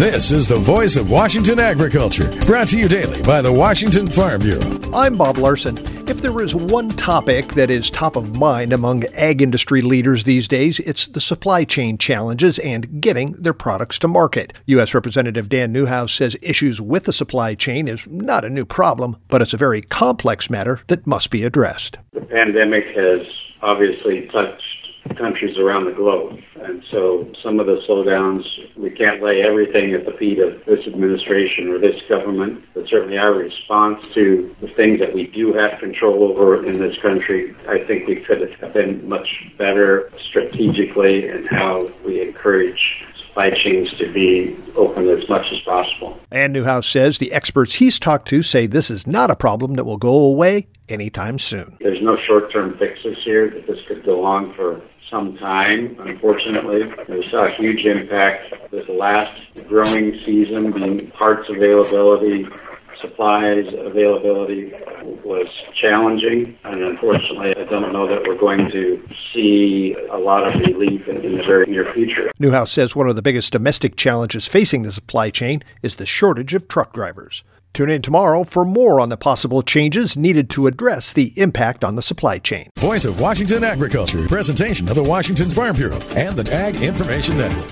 This is the voice of Washington agriculture, brought to you daily by the Washington Farm Bureau. I'm Bob Larson. If there is one topic that is top of mind among ag industry leaders these days, it's the supply chain challenges and getting their products to market. U.S. Representative Dan Newhouse says issues with the supply chain is not a new problem, but it's a very complex matter that must be addressed. The pandemic has obviously touched countries around the globe. And so some of the slowdowns, we can't lay everything at the feet of this administration or this government, but certainly our response to the things that we do have control over in this country, I think we could have been much better strategically in how we encourage supply chains to be open as much as possible. And Newhouse says the experts he's talked to say this is not a problem that will go away anytime soon. There's no short-term fixes here, that this could go on for some time, unfortunately. We saw a huge impact this last growing season, being parts availability, supplies availability was challenging, and unfortunately I don't know that we're going to see a lot of relief in the very near future. Newhouse says one of the biggest domestic challenges facing the supply chain is the shortage of truck drivers. Tune in tomorrow for more on the possible changes needed to address the impact on the supply chain. Voice of Washington agriculture, presentation of the Washington Farm Bureau and the Ag Information Network.